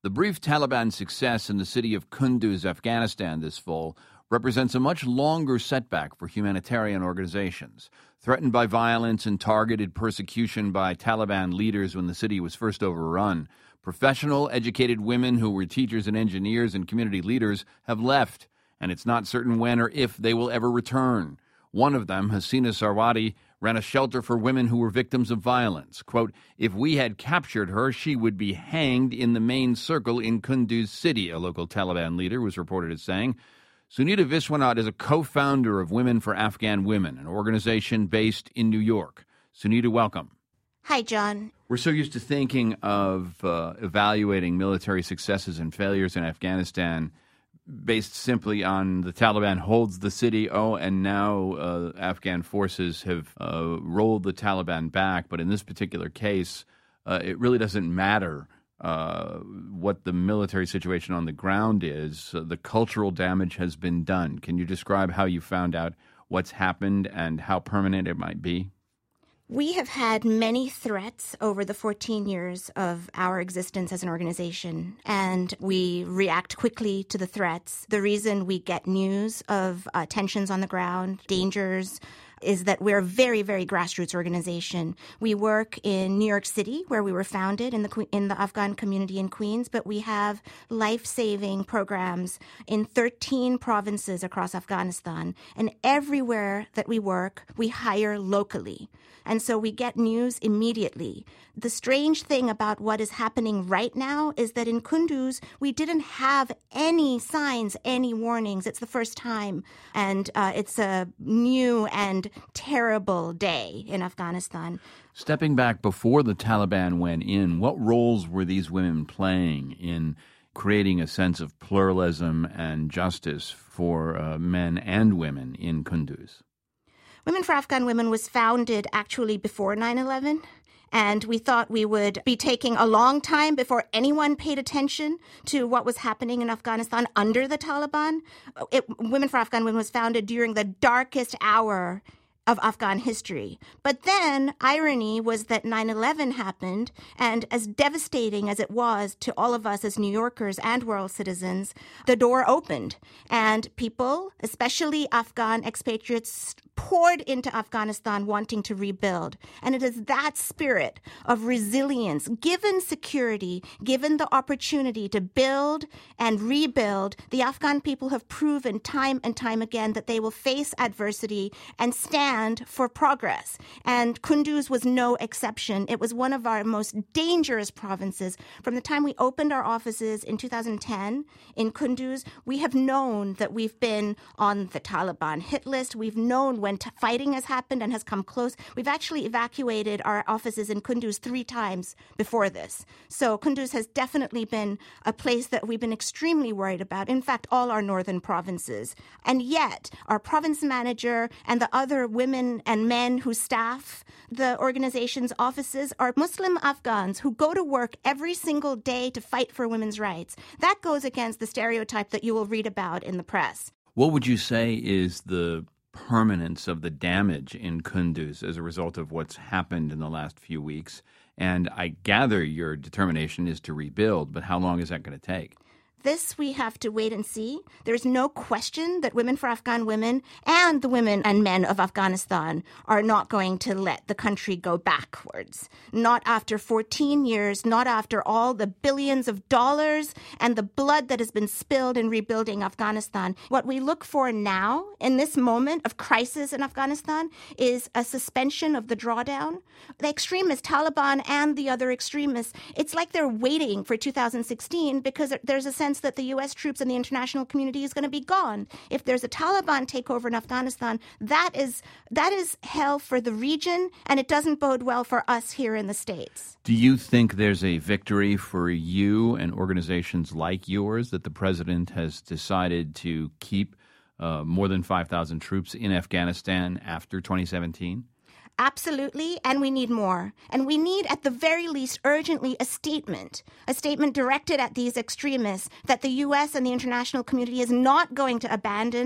The brief Taliban success in the city of Kunduz, Afghanistan this fall represents a much longer setback for humanitarian organizations. Threatened by violence and targeted persecution by Taliban leaders when the city was first overrun, professional, educated women who were teachers and engineers and community leaders have left, and it's not certain when or if they will ever return. One of them, Hasina Sarwati, ran a shelter for women who were victims of violence. Quote, "If we had captured her, she would be hanged in the main circle in Kunduz city," a local Taliban leader was reported as saying. Sunita Viswanath is a co-founder of Women for Afghan Women, an organization based in New York. Sunita, welcome. Hi, John. We're so used to thinking of evaluating military successes and failures in Afghanistan based simply on the Taliban holds the city, and now Afghan forces have rolled the Taliban back. But in this particular case, it really doesn't matter what the military situation on the ground is. The cultural damage has been done. Can you describe how you found out what's happened and how permanent it might be? We have had many threats over the 14 years of our existence as an organization, and we react quickly to the threats. The reason we get news of tensions on the ground, dangers, is that we're a very, very grassroots organization. We work in New York City, where we were founded, in the Afghan community in Queens, but we have life-saving programs in 13 provinces across Afghanistan. And everywhere that we work, we hire locally. And so we get news immediately. The strange thing about what is happening right now is that in Kunduz, we didn't have any signs, any warnings. It's the first time. And it's a new and terrible day in Afghanistan. Stepping back before the Taliban went in, what roles were these women playing in creating a sense of pluralism and justice for men and women in Kunduz? Women for Afghan Women was founded actually before 9/11. And we thought we would be taking a long time before anyone paid attention to what was happening in Afghanistan under the Taliban. Women for Afghan Women was founded during the darkest hour of Afghan history. But then, irony was that 9/11 happened, and as devastating as it was to all of us as New Yorkers and world citizens, the door opened, and people, especially Afghan expatriates, poured into Afghanistan wanting to rebuild. And it is that spirit of resilience, given security, given the opportunity to build and rebuild, the Afghan people have proven time and time again that they will face adversity and stand for progress. And Kunduz was no exception. It was one of our most dangerous provinces. From the time we opened our offices in 2010 in Kunduz, we have known that we've been on the Taliban hit list. We've known when fighting has happened and has come close. We've actually evacuated our offices in Kunduz 3 times before this. So Kunduz has definitely been a place that we've been extremely worried about. In fact, all our northern provinces. And yet, our province manager and the other women and men who staff the organization's offices are Muslim Afghans who go to work every single day to fight for women's rights. That goes against the stereotype that you will read about in the press. What would you say is the permanence of the damage in Kunduz as a result of what's happened in the last few weeks? And I gather your determination is to rebuild, but how long is that going to take? This we have to wait and see. There's no question that Women for Afghan Women and the women and men of Afghanistan are not going to let the country go backwards. Not after 14 years, not after all the billions of dollars and the blood that has been spilled in rebuilding Afghanistan. What we look for now in this moment of crisis in Afghanistan is a suspension of the drawdown. The extremists, Taliban and the other extremists, it's like they're waiting for 2016 because there's a sense that the U.S. troops and the international community is going to be gone. If there's a Taliban takeover in Afghanistan, that is hell for the region, and it doesn't bode well for us here in the States. Do you think there's a victory for you and organizations like yours that the president has decided to keep more than 5,000 troops in Afghanistan after 2017? Absolutely, and we need more. And we need, at the very least, urgently, a statement directed at these extremists that the U.S. and the international community is not going to abandon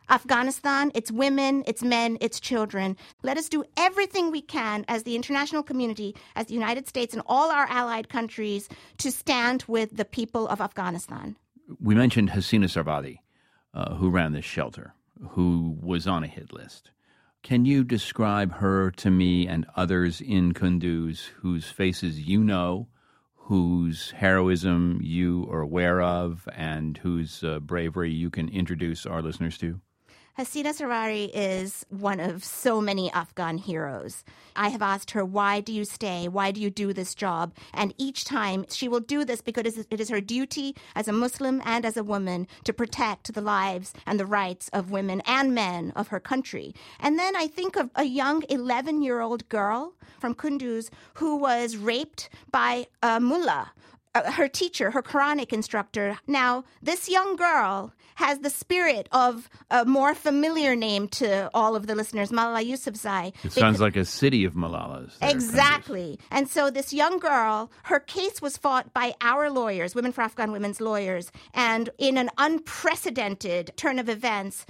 Afghanistan, its women, its men, its children. Let us do everything we can as the international community, as the United States and all our allied countries to stand with the people of Afghanistan. We mentioned Hasina Sarvadi, who ran this shelter, who was on a hit list. Can you describe her to me and others in Kunduz whose faces you know, whose heroism you are aware of, and whose bravery you can introduce our listeners to? Hasina Sarwari is one of so many Afghan heroes. I have asked her, why do you stay? Why do you do this job? And each time she will do this because it is her duty as a Muslim and as a woman to protect the lives and the rights of women and men of her country. And then I think of a young 11-year-old girl from Kunduz who was raped by a mullah, her teacher, her Quranic instructor. Now, this young girl has the spirit of a more familiar name to all of the listeners, Malala Yousafzai. It sounds like a city of Malalas. Exactly. And so this young girl, her case was fought by our lawyers, Women for Afghan Women's lawyers, and in an unprecedented turn of events,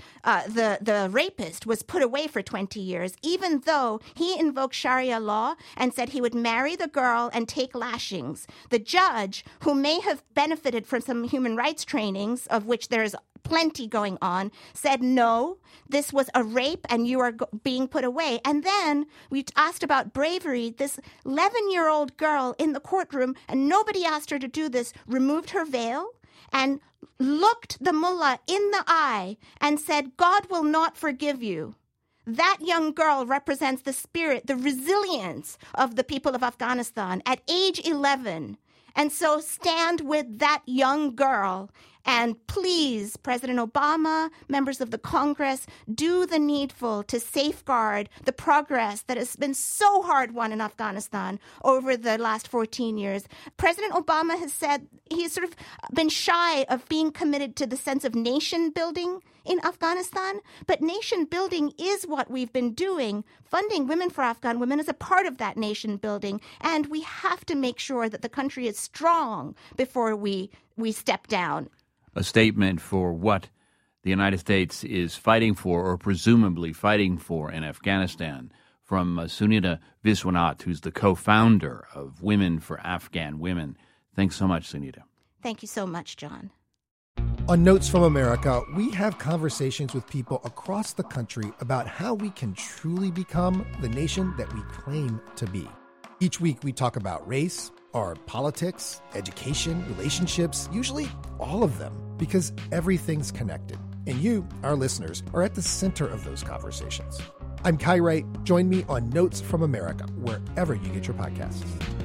the rapist was put away for 20 years, even though he invoked Sharia law and said he would marry the girl and take lashings. The judge, who may have benefited from some human rights trainings, of which there is plenty going on, said, no, this was a rape and you are being put away. And then we asked about bravery. This 11-year-old girl in the courtroom, and nobody asked her to do this, removed her veil and looked the mullah in the eye and said, God will not forgive you. That young girl represents the spirit, the resilience of the people of Afghanistan at age 11. And so stand with that young girl. And please, President Obama, members of the Congress, do the needful to safeguard the progress that has been so hard won in Afghanistan over the last 14 years. President Obama has said he's sort of been shy of being committed to the sense of nation building in Afghanistan. But nation building is what we've been doing. Funding Women for Afghan Women is a part of that nation building. And we have to make sure that the country is strong before we step down. A statement for what the United States is fighting for, or presumably fighting for, in Afghanistan, from Sunita Viswanath, who's the co-founder of Women for Afghan Women. Thanks so much, Sunita. Thank you so much, John. On Notes from America, we have conversations with people across the country about how we can truly become the nation that we claim to be. Each week, we talk about race, our politics, education, relationships, usually all of them, because everything's connected. And you, our listeners, are at the center of those conversations. I'm Kai Wright. Join me on Notes from America, wherever you get your podcasts.